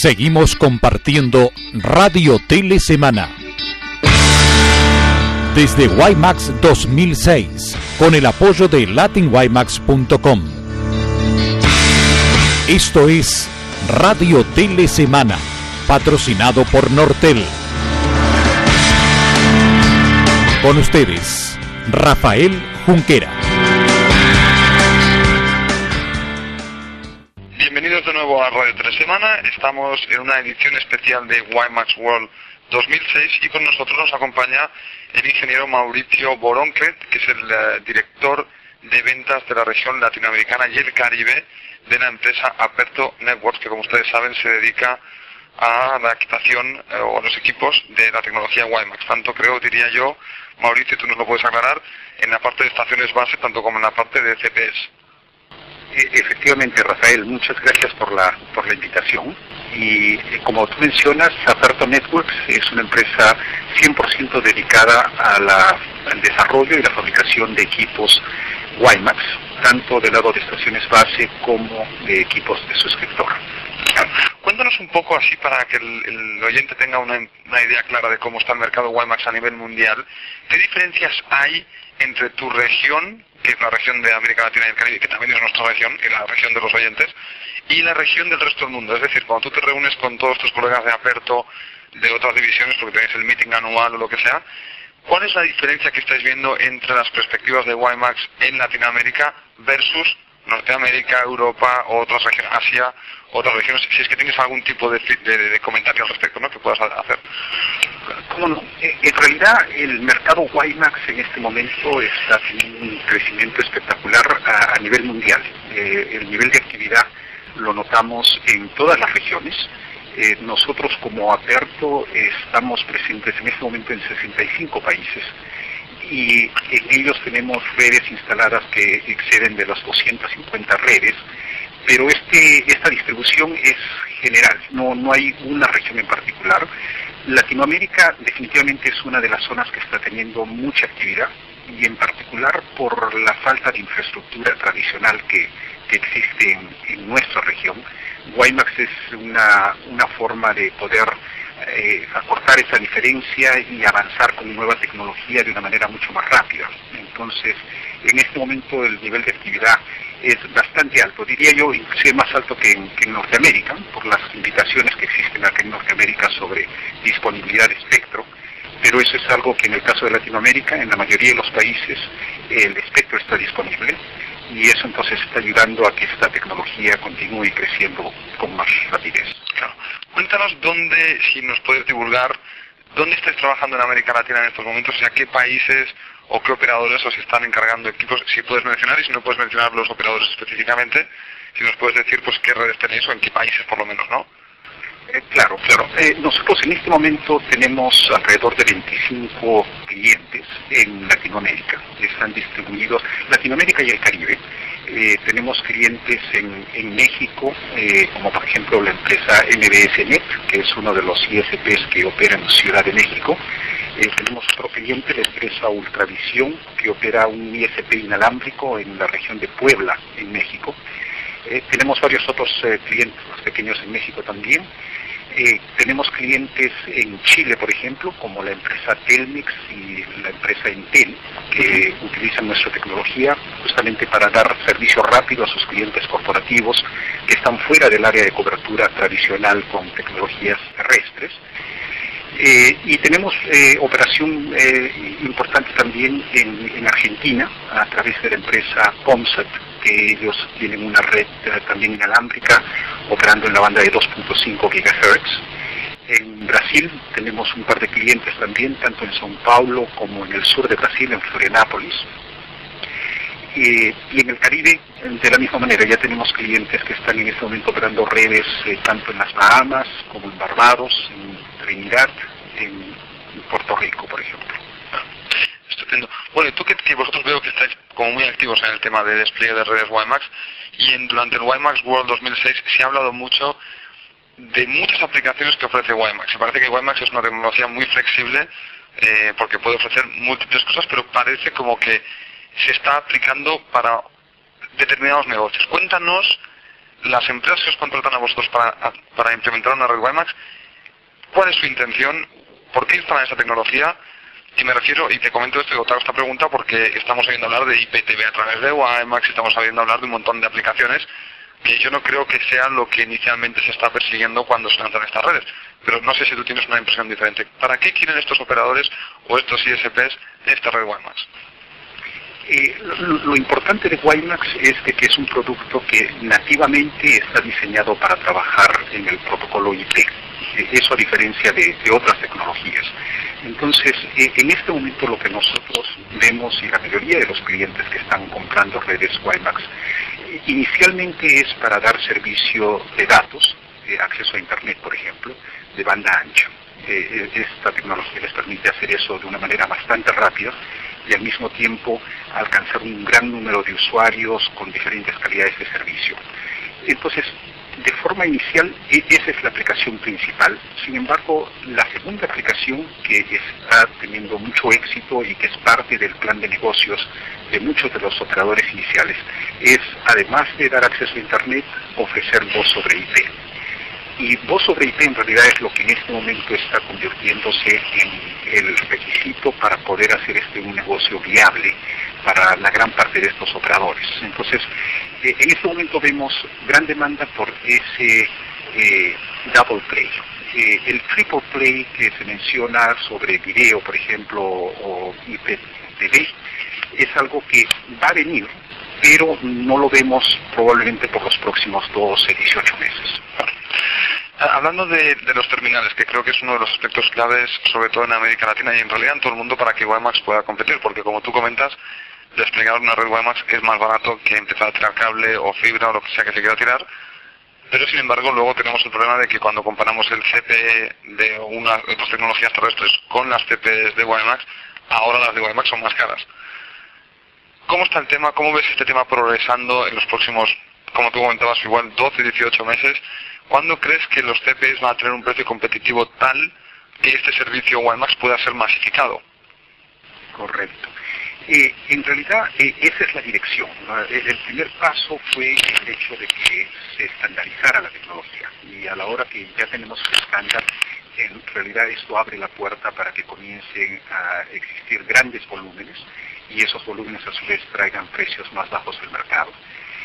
Seguimos compartiendo Radio Telesemana. Desde WiMAX 2006, con el apoyo de latinwimax.com. Esto es Radio Telesemana, patrocinado por Nortel. Con ustedes, Rafael Junquera. Bienvenidos de nuevo a Radio Telesemana. Estamos en una edición especial de WiMAX World 2006 y con nosotros nos acompaña el ingeniero Mauricio Boronclet, que es el director de ventas de la región latinoamericana y el Caribe de la empresa Aperto Networks, que como ustedes saben se dedica a la equipación o a los equipos de la tecnología WiMAX. Tanto creo, diría yo, Mauricio, tú nos lo puedes aclarar, en la parte de estaciones base, tanto como en la parte de CPS. Efectivamente, Rafael, muchas gracias por la invitación. Y como tú mencionas, Aperto Networks es una empresa 100% dedicada al desarrollo y la fabricación de equipos WiMAX, tanto del lado de estaciones base como de equipos de suscriptor. Cuéntanos un poco, así para que el oyente tenga una idea clara de cómo está el mercado WiMAX a nivel mundial. ¿Qué diferencias hay entre tu región, que es la región de América Latina y el Caribe, que también es nuestra región, y la región de los oyentes, y la región del resto del mundo? Es decir, cuando tú te reúnes con todos tus colegas de Aperto, de otras divisiones, porque tenéis el meeting anual o lo que sea, ¿cuál es la diferencia que estáis viendo entre las perspectivas de WiMAX en Latinoamérica versus Norteamérica, Europa, o otras regiones, Asia, otras regiones? Si es que tienes algún tipo de comentario al respecto, ¿no?, que puedas hacer. ¿Cómo no? En realidad, el mercado WiMAX en este momento está teniendo un crecimiento espectacular a nivel mundial. El nivel de actividad lo notamos en todas las regiones. Nosotros como Aperto estamos presentes en este momento en 65 países. Y en ellos tenemos redes instaladas que exceden de las 250 redes, pero esta distribución es general, no hay una región en particular. Latinoamérica definitivamente es una de las zonas que está teniendo mucha actividad, y en particular por la falta de infraestructura tradicional que existe en nuestra región. WiMAX es una forma de poder acortar esa diferencia y avanzar con nueva tecnología de una manera mucho más rápida. Entonces, en este momento el nivel de actividad es bastante alto, diría yo, inclusive más alto que en Norteamérica, por las limitaciones que existen acá en Norteamérica sobre disponibilidad de espectro, pero eso es algo que en el caso de Latinoamérica, en la mayoría de los países, el espectro está disponible, y eso entonces está ayudando a que esta tecnología continúe creciendo con más rapidez. Claro. Cuéntanos dónde, si nos puedes divulgar, dónde estáis trabajando en América Latina en estos momentos, o sea, qué países o qué operadores os están encargando equipos, si puedes mencionar, y si no puedes mencionar los operadores específicamente, si nos puedes decir pues qué redes tenéis o en qué países por lo menos, ¿no? Claro. Nosotros en este momento tenemos alrededor de 25 clientes en Latinoamérica. Están distribuidos Latinoamérica y el Caribe. Tenemos clientes en México, como por ejemplo la empresa MBSnet, que es uno de los ISPs que opera en Ciudad de México. Tenemos otro cliente, la empresa Ultravisión, que opera un ISP inalámbrico en la región de Puebla, en México. Tenemos varios otros clientes más pequeños en México también. Tenemos clientes en Chile, por ejemplo, como la empresa Telmex y la empresa Entel, que utilizan nuestra tecnología justamente para dar servicio rápido a sus clientes corporativos que están fuera del área de cobertura tradicional con tecnologías terrestres. Y tenemos operación importante también en Argentina, a través de la empresa Comsat, que ellos tienen una red también inalámbrica, operando en la banda de 2.5 GHz. En Brasil tenemos un par de clientes también, tanto en São Paulo como en el sur de Brasil, en Florianópolis. Y en el Caribe, de la misma manera, ya tenemos clientes que están en este momento operando redes tanto en las Bahamas como en Barbados, en Trinidad, en Puerto Rico, por ejemplo. Estupendo. Bueno, y tú que vosotros veo que estáis como muy activos en el tema de despliegue de redes WiMAX, y durante el WiMAX World 2006 se ha hablado mucho de muchas aplicaciones que ofrece WiMAX. Me parece que WiMAX es una tecnología muy flexible, porque puede ofrecer múltiples cosas, pero parece como que se está aplicando para determinados negocios. Cuéntanos las empresas que os contratan a vosotros para implementar una red WiMAX, ¿cuál es su intención? ¿Por qué instalan esa tecnología? Y me refiero, y te comento esto y te hago esta pregunta porque estamos oyendo hablar de IPTV a través de WiMAX, estamos oyendo hablar de un montón de aplicaciones que yo no creo que sea lo que inicialmente se está persiguiendo cuando se lanzan estas redes. Pero no sé si tú tienes una impresión diferente. ¿Para qué quieren estos operadores o estos ISPs esta red WiMAX? Lo importante de WiMAX es de que es un producto que nativamente está diseñado para trabajar en el protocolo IP. Eso a diferencia de otras tecnologías. Entonces, en este momento lo que nosotros vemos y la mayoría de los clientes que están comprando redes WiMAX, inicialmente es para dar servicio de datos, acceso a Internet, por ejemplo, de banda ancha. Esta tecnología les permite hacer eso de una manera bastante rápida y al mismo tiempo alcanzar un gran número de usuarios con diferentes calidades de servicio. Entonces, de forma inicial, esa es la aplicación principal. Sin embargo, la segunda aplicación que está teniendo mucho éxito y que es parte del plan de negocios de muchos de los operadores iniciales es, además de dar acceso a Internet, ofrecer voz sobre IP. Y voz sobre IP en realidad es lo que en este momento está convirtiéndose en el requisito para poder hacer un negocio viable para la gran parte de estos operadores. Entonces, en este momento vemos gran demanda por ese double play. El triple play que se menciona sobre video, por ejemplo, o IPTV, es algo que va a venir, pero no lo vemos probablemente por los próximos 12, 18 meses. Hablando de los terminales, que creo que es uno de los aspectos claves, sobre todo en América Latina y en realidad en todo el mundo, para que WiMAX pueda competir, porque como tú comentas, desplegar una red WiMAX es más barato que empezar a tirar cable o fibra o lo que sea que se quiera tirar, pero sin embargo luego tenemos el problema de que cuando comparamos el CPE de otras tecnologías terrestres con las CPEs de WiMAX, ahora las de WiMAX son más caras. ¿Cómo está el tema? ¿Cómo ves este tema progresando en los próximos, como tú comentabas, igual 12, 18 meses? ¿Cuándo crees que los CPEs van a tener un precio competitivo tal que este servicio WiMAX pueda ser masificado? Correcto. En realidad, esa es la dirección. El primer paso fue el hecho de que se estandarizara la tecnología. Y a la hora que ya tenemos el estándar, en realidad esto abre la puerta para que comiencen a existir grandes volúmenes y esos volúmenes a su vez traigan precios más bajos del mercado.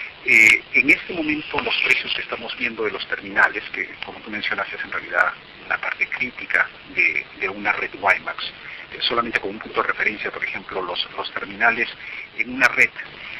En este momento los precios que estamos viendo de los terminales, que como tú mencionaste es en realidad la parte crítica de una red WiMAX, solamente con un punto de referencia, por ejemplo, los terminales en una red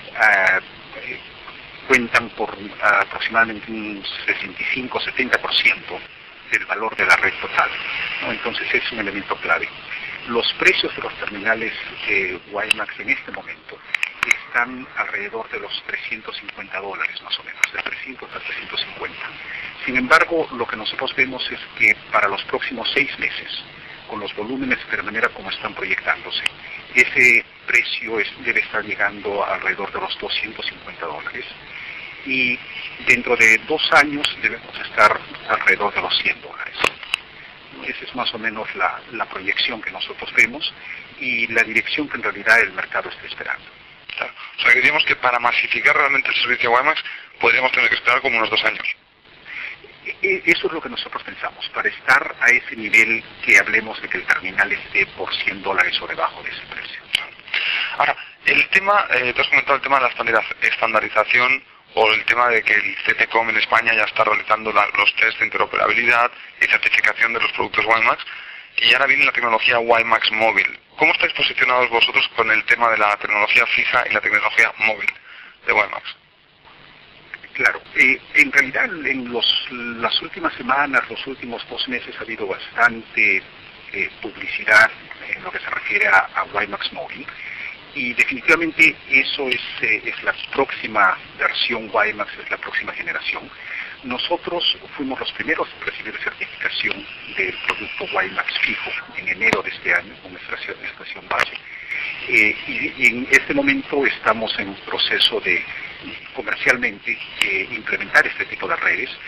cuentan por aproximadamente un 65-70% del valor de la red total, ¿no? Entonces es un elemento clave. Los precios de los terminales WiMAX en este momento están alrededor de los $350 más o menos, de 300 a 350. Sin embargo, lo que nosotros vemos es que para los próximos 6 meses, con los volúmenes de manera como están proyectándose, ese precio debe estar llegando alrededor de los $250 y dentro de 2 años debemos estar alrededor de los $100. Esa es más o menos la proyección que nosotros vemos y la dirección que en realidad el mercado está esperando. Claro. O sea, que diríamos que para masificar realmente el servicio WiMAX podríamos tener que esperar como unos 2 años. Eso es lo que nosotros pensamos, para estar a ese nivel que hablemos de que el terminal esté por $100 o debajo de ese precio. Ahora, el tema, tú has comentado el tema de la estandarización o el tema de que el CTCOM en España ya está realizando los test de interoperabilidad y certificación de los productos WiMAX y ahora viene la tecnología WiMAX móvil. ¿Cómo estáis posicionados vosotros con el tema de la tecnología fija y la tecnología móvil de WiMAX? Claro, en realidad en las últimas semanas, los últimos 2 meses ha habido bastante publicidad en lo que se refiere a WiMAX móvil y definitivamente eso es la próxima versión WiMAX, es la próxima generación. Nosotros fuimos los primeros en recibir certificación del producto WiMAX fijo en enero de este año con nuestra estación base. Y en este momento estamos en un proceso de comercialmente implementar este tipo de redes.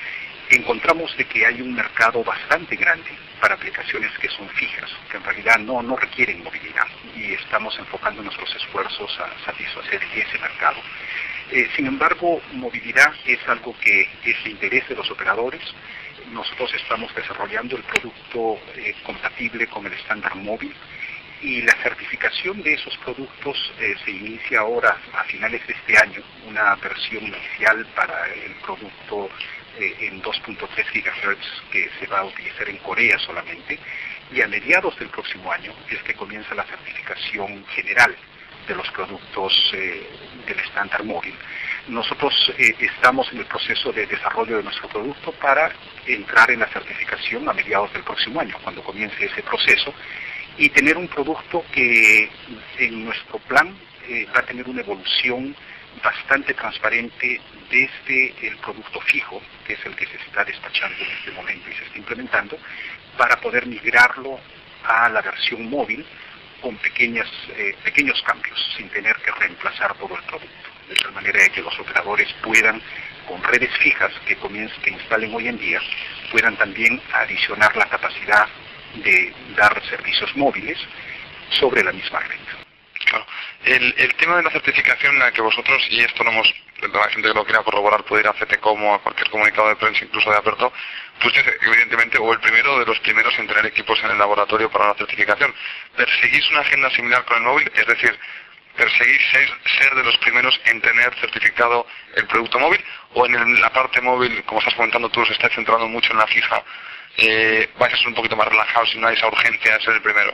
encontramos de que hay un mercado bastante grande para aplicaciones que son fijas, que en realidad no requieren movilidad, y estamos enfocando nuestros esfuerzos a satisfacer ese mercado. Sin embargo, movilidad es algo que es de interés de los operadores. Nosotros estamos desarrollando el producto compatible con el estándar móvil, y la certificación de esos productos se inicia ahora a finales de este año, una versión inicial para el producto en 2.3 GHz que se va a utilizar en Corea solamente, y a mediados del próximo año es que comienza la certificación general de los productos del estándar móvil. Nosotros estamos en el proceso de desarrollo de nuestro producto para entrar en la certificación a mediados del próximo año, cuando comience ese proceso, y tener un producto que en nuestro plan va a tener una evolución bastante transparente desde el producto fijo, que es el que se está despachando en este momento y se está implementando, para poder migrarlo a la versión móvil con pequeños cambios, sin tener que reemplazar todo el producto, de tal manera de que los operadores puedan, con redes fijas que instalen hoy en día, puedan también adicionar la capacidad de dar servicios móviles sobre la misma red. Claro. El tema de la certificación en la que vosotros, y esto lo hemos, la gente que lo quiera corroborar puede ir a CTCOM o a cualquier comunicado de prensa, incluso de Aperto, pues evidentemente, o el primero de los primeros en tener equipos en el laboratorio para la certificación. ¿Perseguís una agenda similar con el móvil? Es decir, ¿perseguís ser de los primeros en tener certificado el producto móvil? ¿O en la parte móvil, como estás comentando tú, os estáis centrando mucho en la fija? ¿Vais a ser un poquito más relajados y no hay esa urgencia de ser el primero?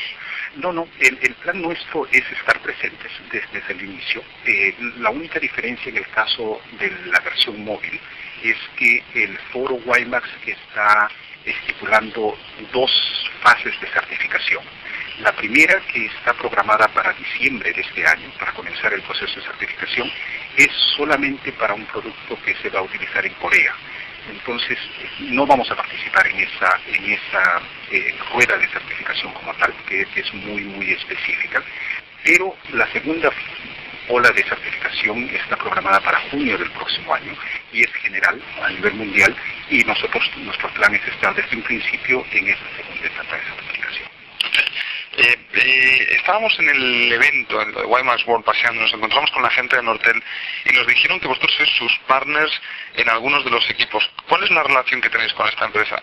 No, el plan nuestro es estar presentes desde el inicio. La única diferencia en el caso de la versión móvil es que el foro WiMAX está estipulando 2 fases de certificación. La primera, que está programada para diciembre de este año, para comenzar el proceso de certificación, es solamente para un producto que se va a utilizar en Corea. Entonces, no vamos a participar en esa rueda de certificación como tal, que es muy específica, pero la segunda ola de certificación está programada para junio del próximo año y es general a nivel mundial, y nuestro plan es estar desde un principio en esta segunda etapa de certificación. Estábamos en el evento, en lo de WiMAX World, paseando, nos encontramos con la gente de Nortel y nos dijeron que vosotros sois sus partners en algunos de los equipos. ¿Cuál es la relación que tenéis con esta empresa?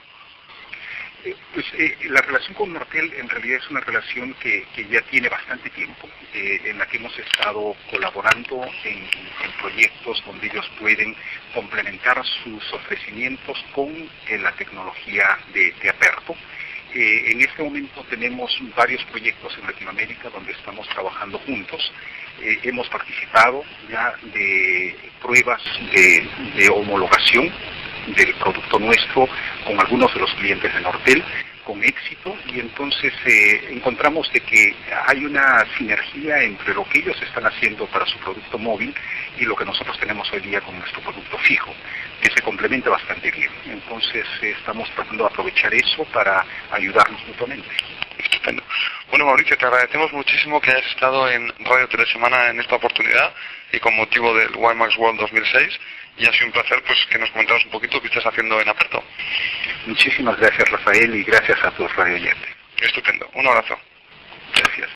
La relación con Nortel en realidad es una relación que ya tiene bastante tiempo, en la que hemos estado colaborando en proyectos donde ellos pueden complementar sus ofrecimientos con la tecnología de Aperto. En este momento tenemos varios proyectos en Latinoamérica donde estamos trabajando juntos. Hemos participado ya de pruebas de homologación del producto nuestro con algunos de los clientes de Nortel con éxito, y entonces encontramos de que hay una sinergia entre lo que ellos están haciendo para su producto móvil y lo que nosotros tenemos hoy día con nuestro producto fijo, que se complementa bastante bien. Entonces estamos tratando de aprovechar eso para ayudarnos mutuamente. Estupendo. Bueno, Mauricio, te agradecemos muchísimo que hayas estado en Radio Telesemana en esta oportunidad y con motivo del WiMAX World 2006, y ha sido un placer pues que nos comentaras un poquito qué estás haciendo en Aperto. Muchísimas gracias, Rafael, y gracias a tus radioyentes. Estupendo. Un abrazo.